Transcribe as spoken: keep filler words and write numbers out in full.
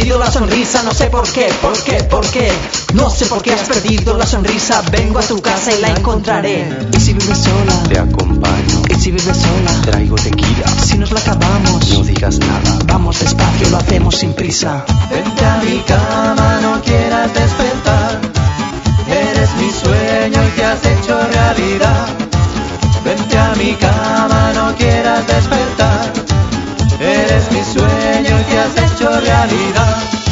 perdido la sonrisa, no sé por qué, por qué, por qué. No sé por qué has perdido la sonrisa, vengo a tu casa y la encontraré. Y si vives sola, te acompaño. Y si vives sola, traigo tequila. Si nos la acabamos, no digas nada. Vamos despacio, lo hacemos sin prisa. Vente a mi cama, no quieras despertar. Eres mi sueño y te has hecho realidad. Vente a mi cama, no quieras despertar. Eres mi sueño y te has hecho realidad.